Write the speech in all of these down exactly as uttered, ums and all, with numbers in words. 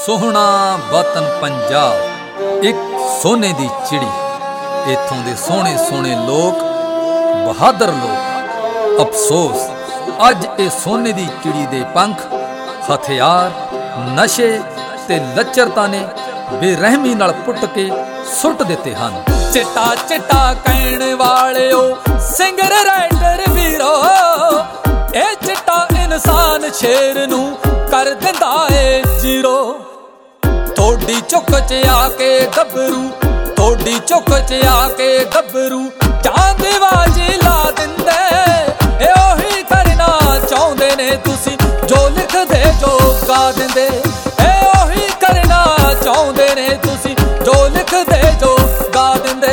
सोहना वतन पंजाब एक सोने दी चिड़ी। इत्थों दे सोहने सोहने लोग, बहादुर लोग। अफसोस अज ए सोने दी चिड़ी दे पंख हथियार, नशे ते लच्चरता ने बेरहमी नाल पुट के सुट दिते हन। चिट्टा चिट्टा कहण वालिओ सिंगर राइटर वीरो, ए चिट्टा इंसान शेर नूं कर दिंदा ए जीरो। थोड़ी चुक च आके गबरू, थोड़ी चुक च आके गबरू चांद बाजी ला दिंदे। ए ओही करना चाहुंदे ने तुसी जो लिख दे जो गा दिंदे। ए ओही करना चाहुंदे ने तुसी जो लिख दे जो गा दिंदे।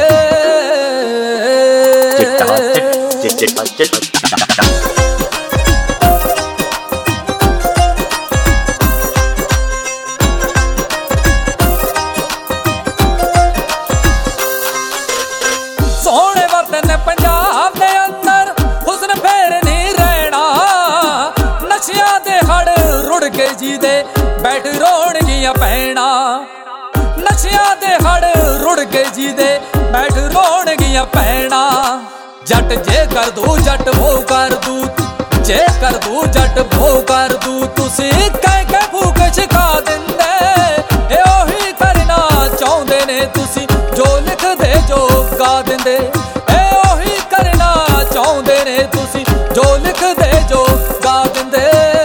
सोहने वतन पंजाब दे अंदर हुस्न फेर नहीं रहना। नशिया दे हड़ रुड़ के जी दे बैठ रोणगियां पैना। नशिया दे हड़ रुड़ के जी दे बैठ रोणगियां पैना। जट जे कर दू जट वो कर दू, जे कर दू जट वो कर दू। तुसी कह के फूक छिका दिंदे। ए ओही करना चाहुंदे ने तुसी जो लिख दे जो गा दिंदे। ए ओही करना चाहुंदे ने तुसी जो लिख दे जो गा दिंदे।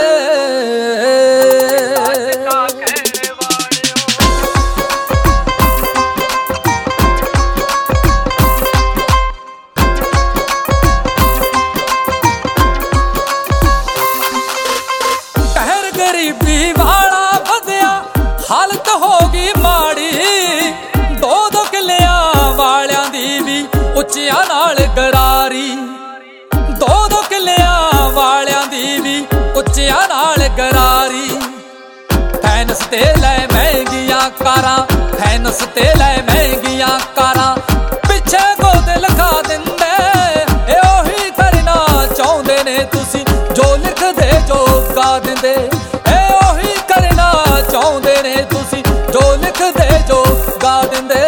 कहर गरीबी वाला बदया हालत होगी माड़ी। दो दो किलियां वालियां दी भी उच्चियां नाल गरारी। दो दो किलियां वालियां दी भी उच्चियां नाल गरारी। फैनस ते लै महंगियां कारां, फैनस ते लै महंगियां कारां पिछे गोद लखा दिंदे। ए ओही करना चाहुंदे ने तुसी जो लिख दे जो गा दिंदे। ए ओही करना चाहुंदे ने तुसी जो लिख दे जो गा दिंदे।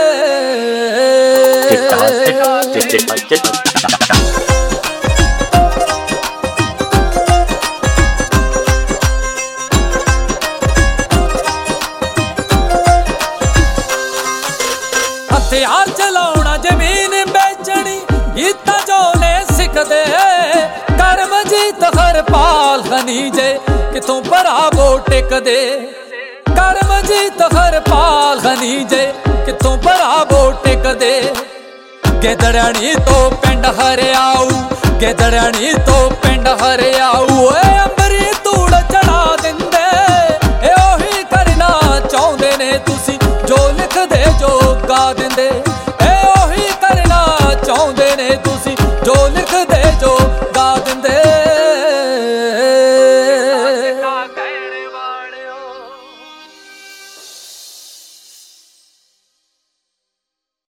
हथियार चलाउणा जमीन बेचनी गीता जो ने सिखदे। करमजीत हरपाल खनीजे किथों भरावो टिकदे। करमजीत हरपाल खनीजे किथों भरावो टिकदे। गिदड़ाणी तो पिंड हरियाऊ, गिदड़ाणी तो पिंड हरियाऊ। ए अंबरी तूड़ चढ़ा दिंदे। ए ओही करना चाहुंदे ने तुसी जो लिख दे जो गा दिंदे।